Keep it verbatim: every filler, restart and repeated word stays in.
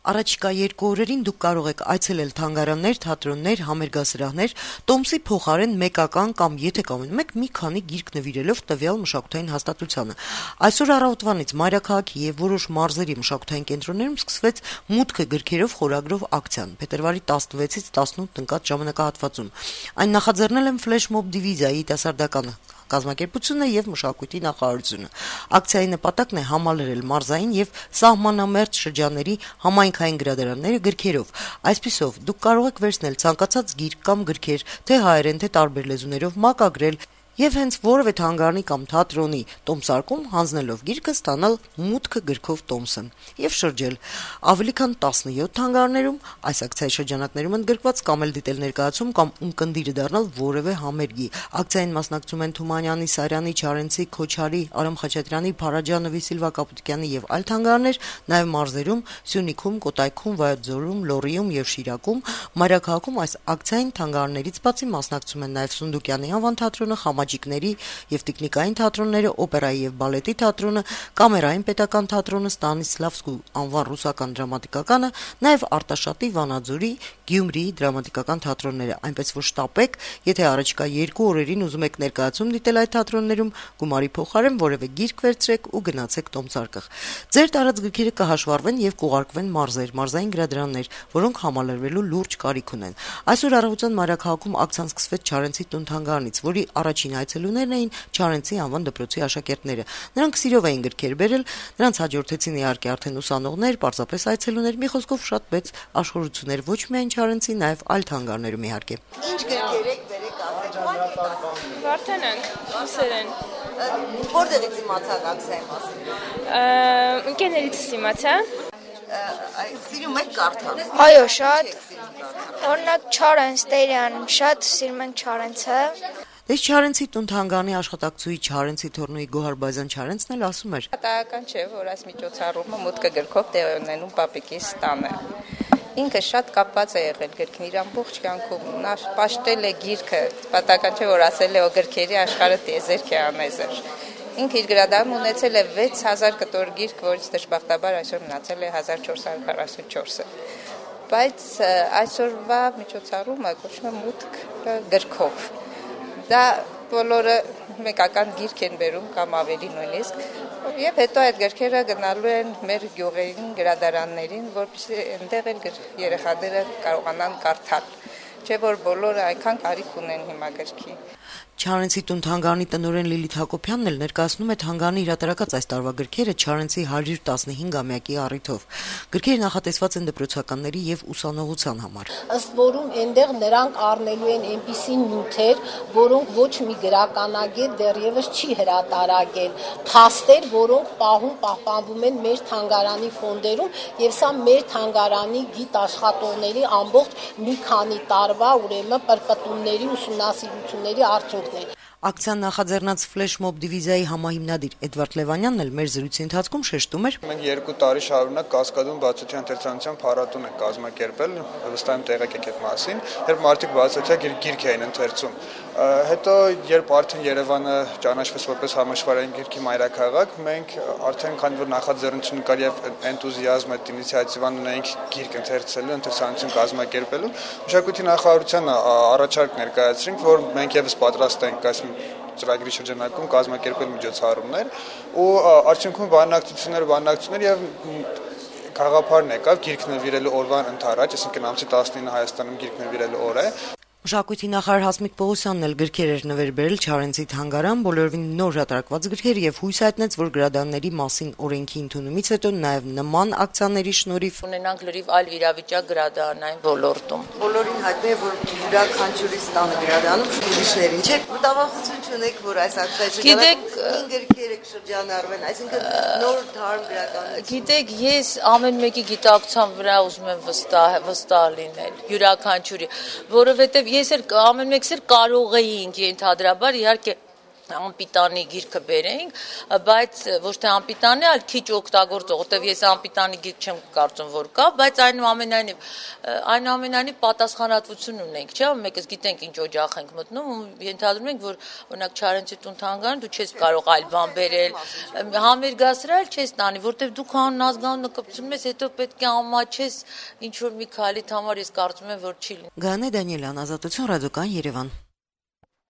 Առաջիկա երկու օրերին դուք կարող եք այցելել թանգարաններ, թատրոններ, համերգասրահներ, տոմսի փոխարեն մեկական կամ եթե կամենում եք մի քանի գիրք նվիրելով տվյալ մշակութային հաստատությանը։ Այսօր առավոտվանից Մայրաքաղաքի եւ որոշ մարզերի մշակութային կենտրոններում սկսվեց «Մուտքը գրքերով» խորագրով ակցիան փետրվարի տասնվեցից տասնութ ընկած ժամանակահատվածում։ Այն նախաձեռնել են ֆլեշմոբ դիվիզիայի դասարդական կազմակերպությունը եւ մշակույթի նախարարությունը։ Ակցիայի նպատակն է համալրել մարզային եւ սահմանամերձ շրջանների համայնքային գրադարանները գրքերով։ Այսպիսով, դուք կարող եք վերցնել ցանկացած գիրք կամ գրքեր, թե հայերեն, թե տարբեր լեզուներով, մակագրել եւ հենց որևէ թանգարանի կամ թատրոնի տոմսարկում հանձնելով գիրքը ստանալ «Մուտքը» գրքով տոմսը եւ շրջել։ Ավելի քան տասնյոթ թանգարաններում այս ակցիայի շրջանակներում ընդգրկված կամ էլ դիտել ներկայացում կամ ունկնդիրը դառնալ որևէ համերգի։ Ակցիային մասնակցում են Թումանյանի, Սարյանի, Չարենցի, Քոչարի, Արամ Խաչատրյանի, Փարաջանովի, Սիլվա Կապուտյանի եւ այլ թանգարաններ, նաեւ մարզերում Սյունիքում, Կոտայքում, Վայոց-Ձորում, Լոռիում եւ Շիրակում։ Մայրաքաղաքում այս ակցիային թանգարաններից բացի մասնակցում են նաեւ Սունդուկյանի անվան թատրոնը, Խամաճիկների եւ տիկնիկային թատրոնները, օպերայի եւ բալետի թատրոնը, կամերային պետական թատրոնը, Ստանիսլավսկու անվան ռուսական դրամատիկականը, նաեւ Արտաշատի, Վանաձորի, Գյումրիի դրամատիկական թատրոնները, այնպես որ շտապեք, եթե առաջիկա երկու օրերին ուզում եք ներկայացում դիտել այդ թատրոններում, գումարի փոխարեն որևէ գիրք վերցրեք ու գնացեք տոմսարկղ։ Ձեր տարած գրքերը կհաշվառվեն եւ կուղարկվեն մարզեր, մարզային գրադարաններ, որոնք համալրվելու լուրջ կարիք ունեն։ Այսօր առավոտյան Մայրաքաղաքում ակցիան սկսվեց Չարենցի տուն-թանգարանից, որի առաջին այցելուներն էին Չարենցի անվան դպրոցի աշակերտները։ Նրանք սիրով էին գրքեր բերել, նրանց հաջորդեցին իհարկե արդեն ուսանողներ, պարզապես այցելուներ, մի խոսքով շատ մեծ աշխորհություններ ոչ միայն Չարենցի, նաեւ այլ թանգարաններում իհարկե։ Ինչ գրքեր եք բերեք ասեք։ Վարդանանք, ուսերեն։ Որտեղից իմացաք ակցիայի մասին։ Ընկերներից իմացա։ Սիրում եք կարդալ։ Այո, շատ։ Օրինակ Չարենց Տերյան, շատ սիրում են Չարենցը։ Դες Չարենցի տուն-թանգարանի աշխատակցուհի Չարենցի թորնուի Գոհար Բայզյան Չարենցն էլ ասում էր. Պատահական չէ, որ այս միջոցառումը «Մուտքը» գրքով տեղի ունենում պապիկիս տանը։ Ինքը շատ կապված է եղել գրքին իր ամբողջ կյանքում, նա պաշտել է գիրքը, պատահական չէ, որ ասել է, որ գրքերի աշխարհը տիեզերք է անեզեր։ Ինքը իր գրադարանում ունեցել է վեց հազար կտոր գիրք, որից դժբախտաբար այսօր մնացել է հազար չորս հարյուր քառասունչորսը։ Բայց այսօրվա միջոցառումը կոչվում է «Մուտքը» գրքով։ Դա բոլորը մեկական գիրք են բերում կամ ավելի նույնիսկ, եւ հետո այդ գրքերը գնալու են մեր գյուղերին, գրադարաններին, որպեսզի այնտեղ էլ երեխաները կարողանան կարդալ։ Չէ՞ որ բոլորը այնքան կարիք ունեն հիմա գրքի։ Չարենցի տուն-թանգարանի տնօրեն Լիլիթ Հակոբյանն էլ ներկայացնում է թանգարանի հրատարակած այս տարվա գրքերը Չարենցի հարյուր տասնհինգամյակի առիթով։ Գրքերը նախատեսված են դպրոցականների եւ ուսանողության համար։ Ըստ որում այնտեղ նրանք առնելու են այնպիսի նյութեր, որոնք ոչ մի գրականագետ դեռևս չի հրատարակել, փաստեր, որոնք պահում պահպանվում են մեր թանգարանի ֆոնդերում, եւ սա մեր թանգարանի գիտ աշխատողների ամբողջ մի քանի տարվա ուրեմն պրպտումների, ուսումնասիրությունների արդյունքն է։ Ակցիան նախաձեռնած ֆլեշմոբ դիվիզիայի համահիմնադիր Էդվարդ Լևանյանն էլ մեր զրույցի ընթացքում շեշտում էր. Մենք երկու տարի շարունակ Կասկադում բացօթյա ընթերցանության փառատոն ենք կազմակերպել, վստահ եմ տեղեկ եք այդ մասին, երբ մարդիկ բացօթյա գիրք էին ընթերցում։ Հետո երբ արդեն Երևանը ճանաչվեց որպես համաշխարհային գրքի մայրաքաղաք, մենք արդեն քանի որ նախաձեռնություն կար եւ էնտուզիազմ այդ ինիցիատիվան ունեինք գիրք ընթերցելու, ընթերցանություն կազմակերպելու, մշակույթի նախարարությանը առաջարկ ներկայացրինք, որ մենք եւս պատրաստ ենք այս ծրագրի շրջանակում կազմակերպել միջոցառումներ ու արդյունքում բանակցություններ, բանակցություններ եւ գաղափարն եկավ գիրք նվիրելու օրվան ընդառաջ, այսինքն ամսի տասնինը Հայաստանում գիրք նվիրելու օր է։ Մշակույթի նախարար Հասմիկ Պողոսյանն էլ գրքեր էր նվեր բերել Չարենցի թանգարան, բոլորովին նոր հրատարակված գրքեր եւ հույս հայտնեց, որ գրադարանների մասին օրենքի ընդունումից հետո նաեւ նման ակցիաների շնորհիվ ունենանք լրիվ այլ վիճակ գրադարանային ոլորտում։ Բոլորին հայտնի է, որ յուրաքանչյուրի ստանը գրադարանում ուրիշներին չէ։ Մտավախություն չունեք, որ այս ակցիայի շրջանակում գրքեր եք շրջանառվեն, այսինքն նոր թարմ գրականություն։ Գիտեք, ես ամեն մեկի գիտակցության վրա ուզում եմ վստահ վստահ լինել, յուրաքանչյուրի, որովհետեւ ես էլ ամեն մեկս էլ կարող էինք ենթադրաբար իհարկե անպիտանի գիրքը բերեինք, բայց ոչ թե անպիտանի, այլ քիչ օգտագործող, որտեվ ես անպիտանի գիրք չեմ կարծում, որ կա, բայց այնուամենայնիվ այնուամենայնիվ պատասխանատվություն ունենք, չէ՞, մեկս գիտենք ինչ օջախ ենք մտնում, ու ենթադրում ենք, որ օրինակ Չարենցի տուն թանգարան դու չես կարող այլ բան բերել, համերգասրալ չես տանի, որտեվ դու քան ազգանունը կպցնում ես, հետո պետք է ամաչես ինչ որ մի քայլիդ համար ես կարծում եմ, որ չի լինի։ Գանե Դանիելյան, Ազատություն, Ռադիոկայան, Երևան։